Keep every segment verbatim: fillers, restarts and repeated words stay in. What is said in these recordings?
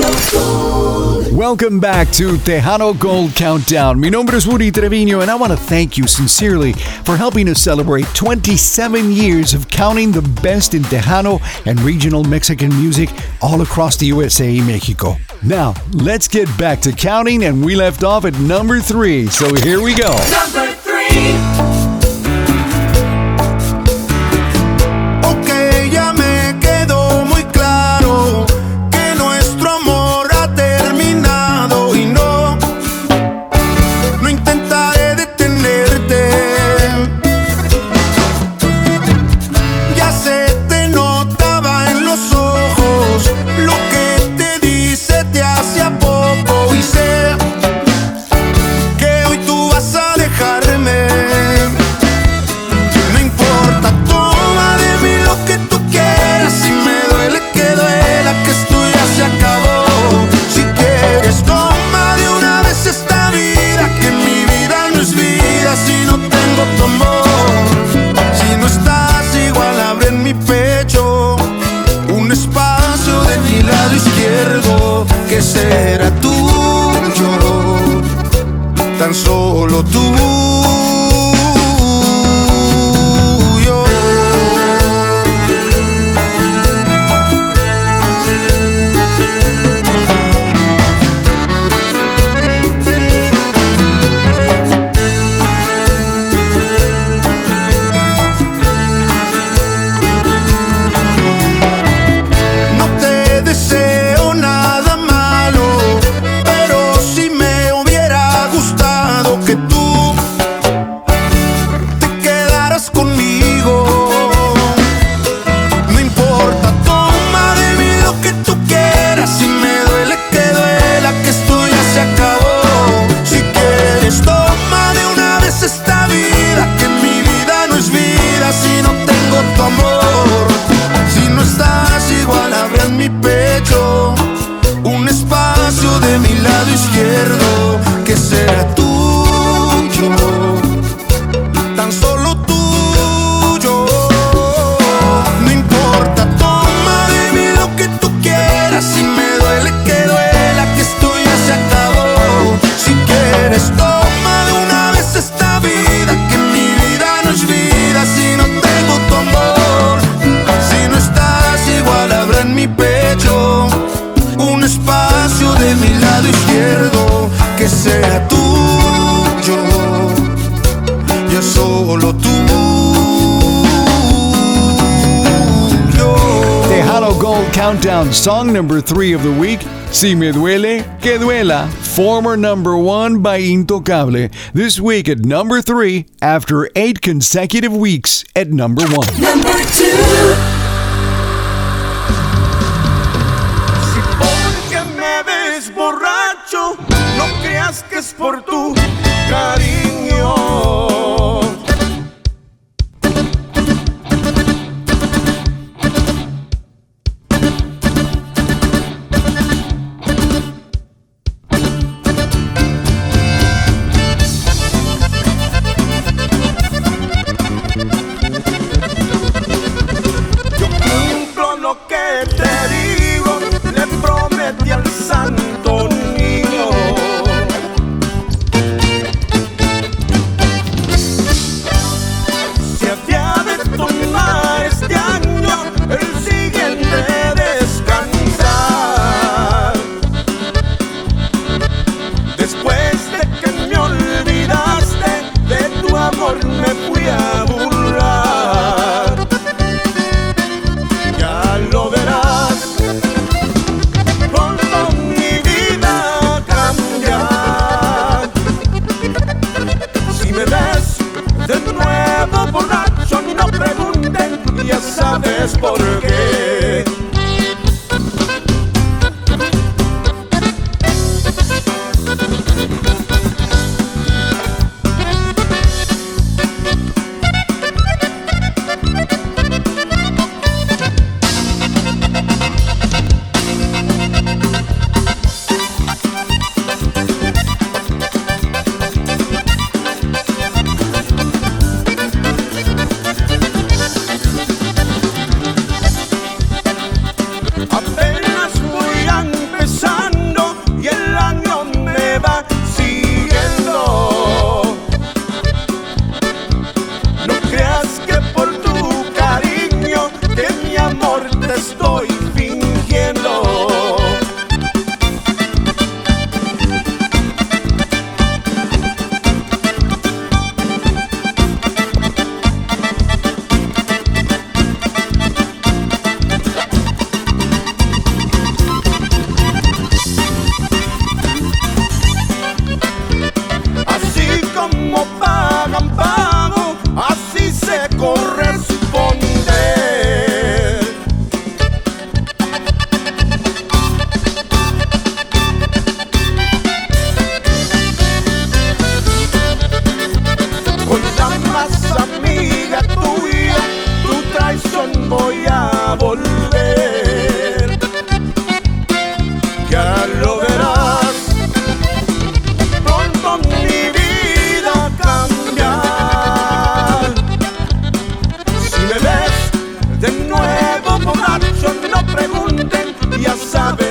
Welcome back to Tejano Gold Countdown. Mi nombre es Woody Trevino, and I want to thank you sincerely for helping us celebrate twenty-seven years of counting the best in Tejano and regional Mexican music all across the U S A y Mexico. Now, let's get back to counting, and we left off at number three, so here we go. Number three. Será tuyo, tan solo tuyo. No te deseo nada malo, pero si me hubiera gustado que tú te quedaras conmigo. No importa, toma de mí lo que tú quieras. Si me duele, que duela, que esto ya se acabó. Si quieres, toma de una vez esta vida, que mi vida no es vida si no tengo tu amor. Si no estás igual, habrá en mi pecho un espacio de mi lado izquierdo que será tuyo, tan solo tuyo. No importa, toma de mí lo que tú quieras. Si me duele, que duela, que esto ya se acabó. Si quieres, toma de una vez esta vida, que mi vida no es vida si no tengo tu amor. Si no estás igual, habrá en mi pecho un espacio de mi lado izquierdo que sea tuyo, ya solo tuyo. Tejano Gold Countdown, song number three of the week, Si Me Duele, Que Duela, former number one by Intocable. This week at number three, after eight consecutive weeks at number one. Number two. Si porque me ves borracho, no creas que es por tu cariño. Yo cumplo lo que te digo, le prometí al santo niño.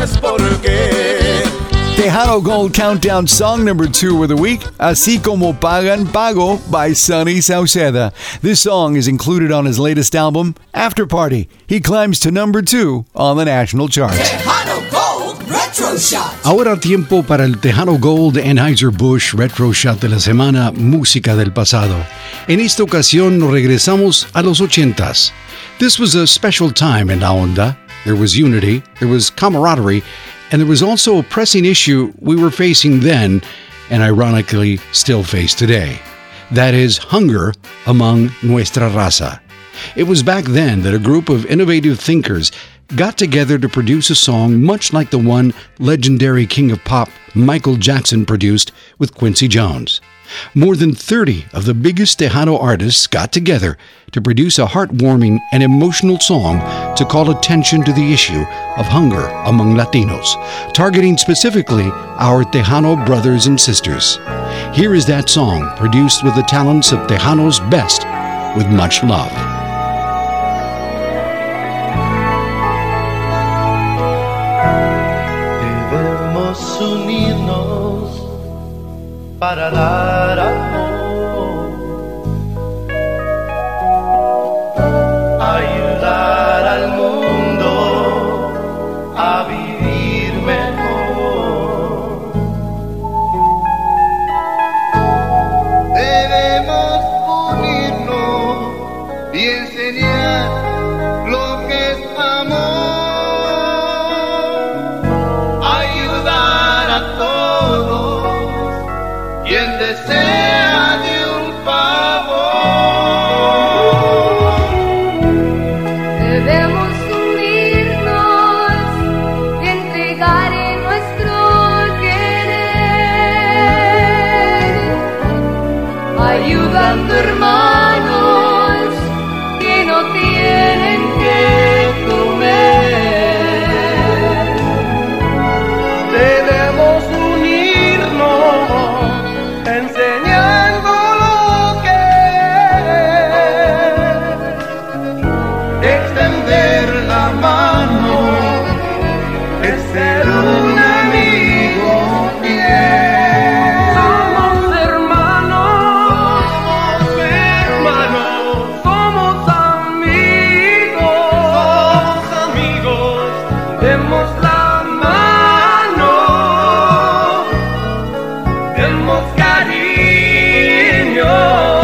sabes por qué. Tejano Gold Countdown song number two of the week, Así Como Pagan Pago by Sonny Sauceda. This song is included on his latest album, After Party. He climbs to number two on the national chart. Tejano Gold Retro Shot. Ahora tiempo para el Tejano Gold Anheuser-Busch Retro Shot de la semana, música del pasado. En esta ocasión nos regresamos a los ochentas. This was a special time in La Onda. There was unity, there was camaraderie, and there was also a pressing issue we were facing then, and ironically still face today. That is hunger among nuestra raza. It was back then that a group of innovative thinkers got together to produce a song much like the one legendary king of pop Michael Jackson produced with Quincy Jones. More than thirty of the biggest Tejano artists got together to produce a heartwarming and emotional song to call attention to the issue of hunger among Latinos, targeting specifically our Tejano brothers and sisters. Here is that song, produced with the talents of Tejano's best, with much love. Debemos unirnos para dar amor, ayudar al mundo a vivir mejor. Debemos unirnos y enseñar lo que es amor, ayudar a todos quien desea de un favor. Debemos unirnos y entregar en nuestro querer, ayudando hermanos que no tienen que comer. Debemos unirnos enseñando lo que es extender la mano, es ser un amigo fiel. Somos hermanos, somos hermanos, somos amigos, somos amigos, demos la mano, demos cariño.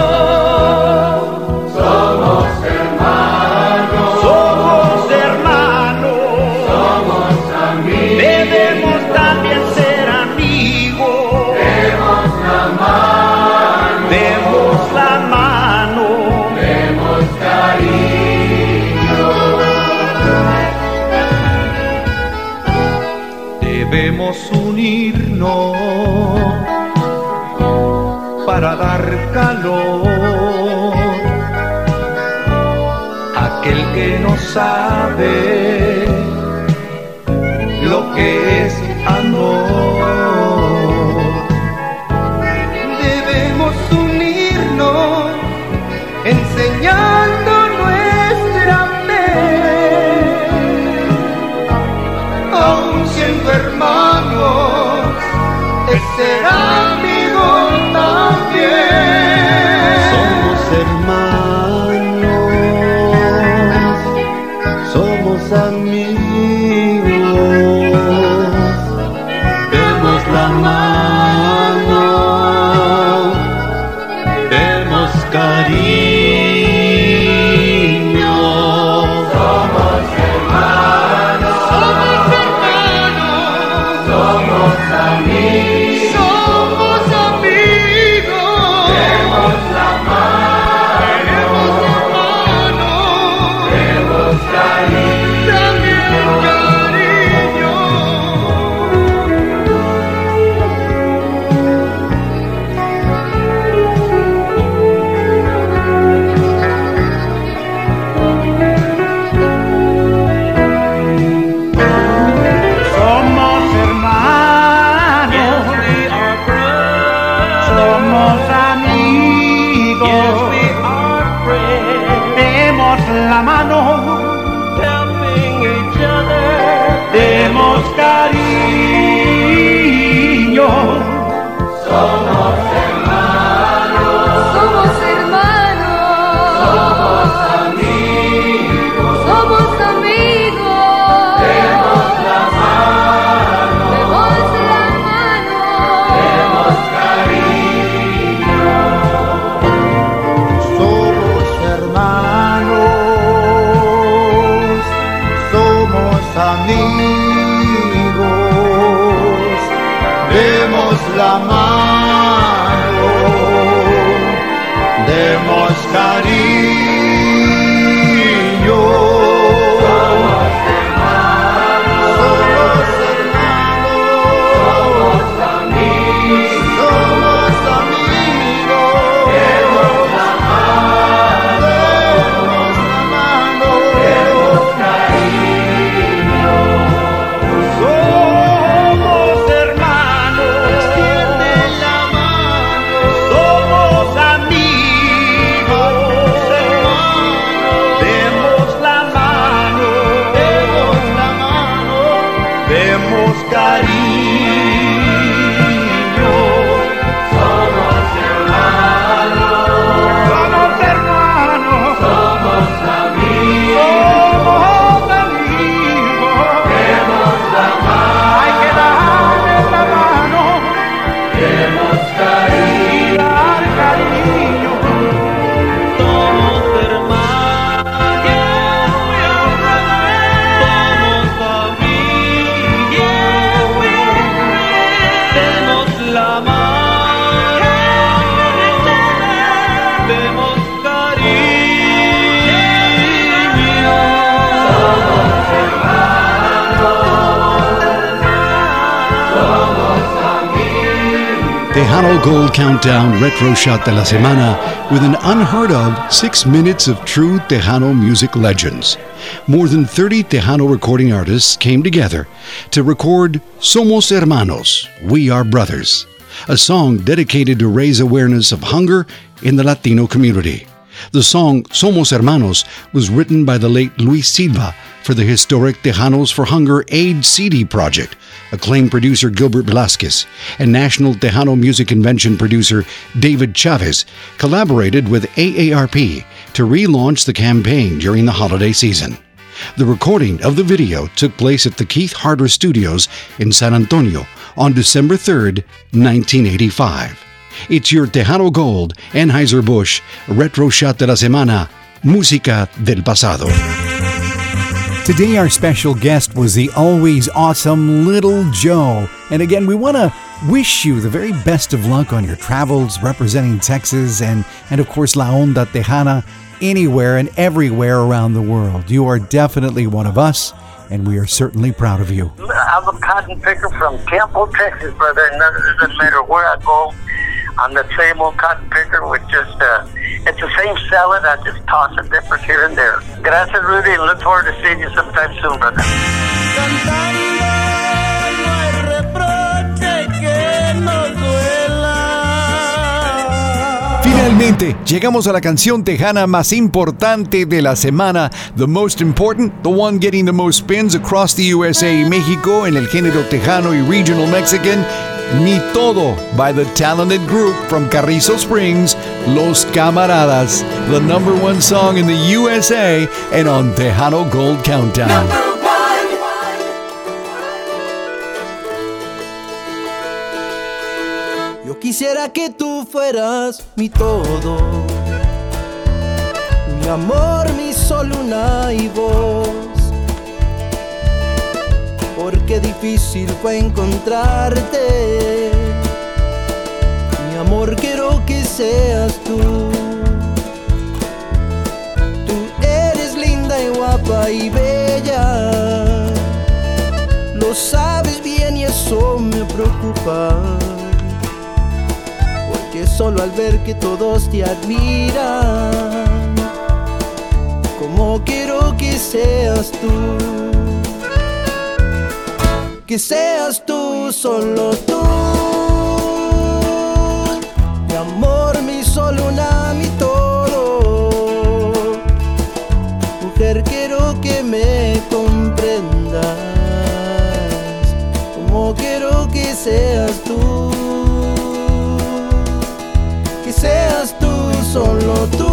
Somos hermanos, somos hermanos, somos amigos. Debemos también ser amigos. Demos la mano, demos la mano, demos cariño. Debemos unirnos para dar calor a aquel que no sabe lo que es amor. Debemos unirnos enseñando nuestra fe, aun siendo hermanos, es ser amigos también. Somos hermanos, somos amigos, demos la mano, demos cariño. Somos hermanos, somos hermanos, la mano, demos cariño. Somos hermanos, somos hermanos, somos amigos, somos amigos. Demos la mano, demos la mano, demos cariño. Somos hermanos, extiende la mano. Somos amigos, hermanos. Demos la mano, demos la mano, demos cariño. Somos hermanos, somos hermanos, somos amigos, somos amigos. Demos la mano, hay que darle la mano. Demos cariño, dar cariño. Somos hermanos, yeah, we are brothers. Somos amigos, yeah, we are friends. Demos la mano, demos cariño. Somos Tejano Gold Countdown Retro Shot de la Semana with an unheard of six minutes of true Tejano music legends. More than thirty Tejano recording artists came together to record Somos Hermanos, We Are Brothers, a song dedicated to raise awareness of hunger in the Latino community. The song Somos Hermanos was written by the late Luis Silva for the historic Tejanos for Hunger Aid C D project. Acclaimed producer Gilbert Velasquez and National Tejano Music Convention producer David Chavez collaborated with A A R P to relaunch the campaign during the holiday season. The recording of the video took place at the Keith Harder Studios in San Antonio on December third, nineteen eighty-five. It's your Tejano Gold Anheuser-Busch Retro Shot de la Semana, Música del Pasado. Today, our special guest was the always awesome Little Joe. And again, we want to wish you the very best of luck on your travels representing Texas and, and of course, La Onda Tejana anywhere and everywhere around the world. You are definitely one of us, and we are certainly proud of you. I'm a cotton picker from Temple, Texas, brother, and it doesn't matter where I go. I'm the same old cotton picker with just, uh, it's the same salad. I just toss a different here and there. Gracias, Rudy, and look forward to seeing you sometime soon, brother. Finalmente, llegamos a la canción tejana más importante de la semana. The most important, the one getting the most spins across the U S A y México en el género tejano y regional Mexican. Mi Todo by the talented group from Carrizo Springs, Los Camaradas, the number one song in the U S A and on Tejano Gold Countdown. Number one. Yo quisiera que tú fueras mi todo, mi amor, mi sol, luna y voz. Porque difícil fue encontrarte. Mi amor, quiero que seas tú. Tú eres linda y guapa y bella. Lo sabes bien y eso me preocupa. Porque solo al ver que todos te admiran, como quiero que seas tú. Que seas tú, solo tú. Mi amor, mi sol, luna, mi todo. Mujer, quiero que me comprendas. Como quiero que seas tú. Que seas tú, solo tú.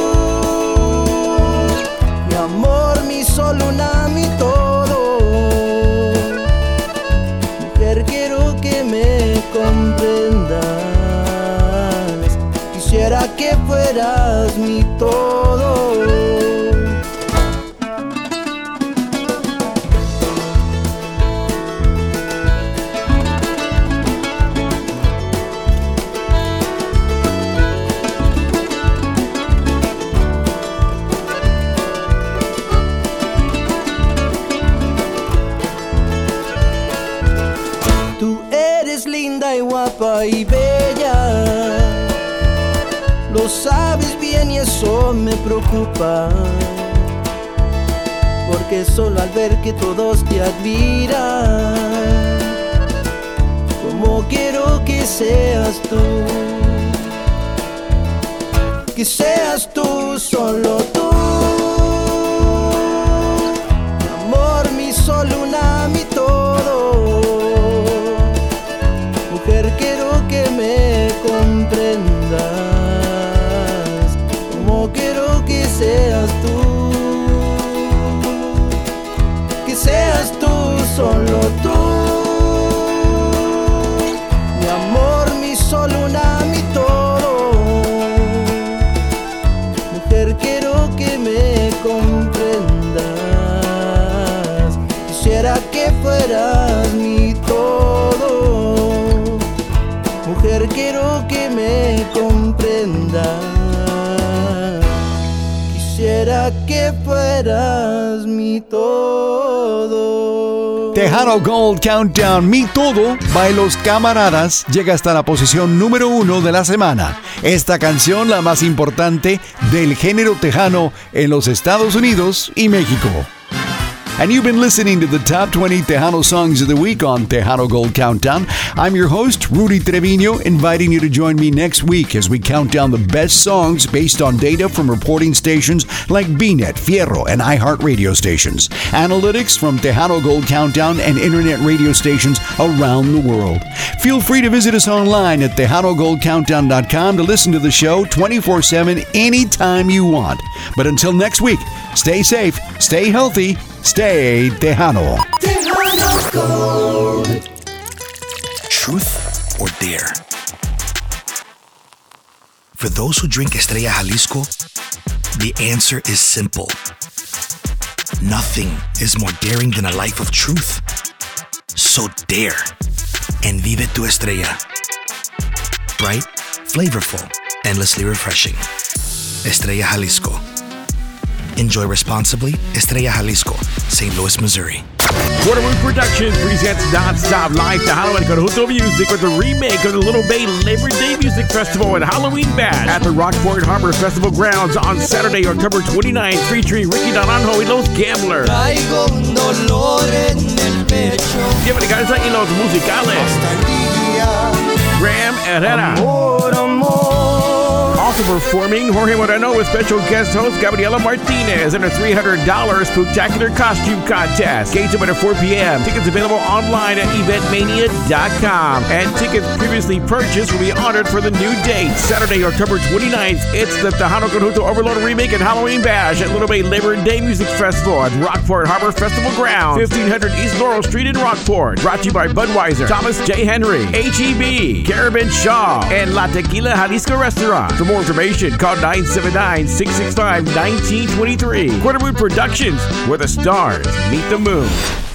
Mi amor, mi sol, luna, mi todo. Quiero que me comprendas. Quisiera que fueras mi todo. linda y guapa y bella. Lo sabes bien y eso me preocupa, porque solo al ver que todos te admiran, como quiero que seas tú, que seas tú, solo tú, amor, mi sol, luna, mi todo. Mujer, quiero que me comprendas, como quiero que seas tú, que seas tú, solo tú, mi amor, mi sol, luna, mi todo. Mujer, quiero que me comprendas, quisiera que fueras mi todo. Mujer, quiero que me comprendas, quisiera que fueras mi todo. Tejano Gold Countdown, Mi Todo, by Los Camaradas, llega hasta la posición número uno de la semana. Esta canción, la más importante del género tejano en los Estados Unidos y México. And you've been listening to the Top twenty Tejano Songs of the Week on Tejano Gold Countdown. I'm your host, Rudy Trevino, inviting you to join me next week as we count down the best songs based on data from reporting stations like B Net, Fierro, and iHeart radio stations. Analytics from Tejano Gold Countdown and internet radio stations around the world. Feel free to visit us online at Tejano Gold Countdown dot com to listen to the show twenty-four seven anytime you want. But until next week, stay safe, stay healthy, stay Tejano. Tejano Gold. Truth or dare? For those who drink Estrella Jalisco, the answer is simple. Nothing is more daring than a life of truth. So dare and vive tu Estrella. Bright, flavorful, endlessly refreshing. Estrella Jalisco. Enjoy responsibly. Estrella Jalisco, Saint Louis, Missouri. Quarterwood Productions presents Non-Stop Live to Halloween Conjunto Music with a remake of the Little Bay Labor Day Music Festival and Halloween Bash at the Rockport Harbor Festival grounds on Saturday, October twenty-ninth, featuring Ricky Naranjo y Los Gamblers. Traigo un dolor en el pecho. Llévate y los musicales. Graham Herrera. Amor, amor. Also performing Jorge Moreno with special guest host Gabriela Martinez in a three hundred dollars Spooktacular Costume Contest. Gates open at four p.m. Tickets available online at event mania dot com. And tickets previously purchased will be honored for the new date. Saturday, October twenty-ninth, it's the Tejano Conjunto Overload Remake and Halloween Bash at Little Bay Labor Day Music Festival at Rockport Harbor Festival Grounds, fifteen hundred East Laurel Street in Rockport. Brought to you by Budweiser, Thomas J. Henry, H E B, Carabin Shaw, and La Tequila Jalisco Restaurant. For more information, call nine seven nine, six six five, one nine two three. Quarterwood Productions, where the stars meet the moon.